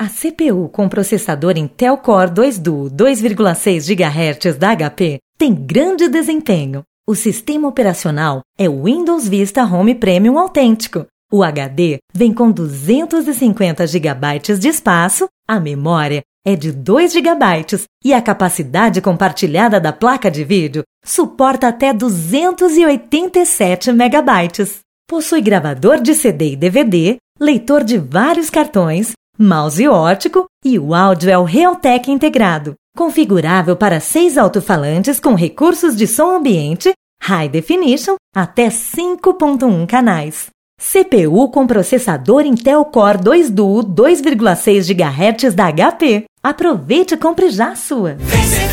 A CPU com processador Intel Core 2 Duo 2,6 GHz da HP tem grande desempenho. O sistema operacional é o Windows Vista Home Premium autêntico. O HD vem com 250 GB de espaço, a memória é de 2 GB e a capacidade compartilhada da placa de vídeo suporta até 287 MB. Possui gravador de CD e DVD, leitor de vários cartões, mouse óptico e o áudio é o Realtek integrado, configurável para 6 alto-falantes com recursos de som ambiente, High Definition, até 5.1 canais. CPU com processador Intel Core 2 Duo 2,6 GHz da HP. Aproveite e compre já a sua!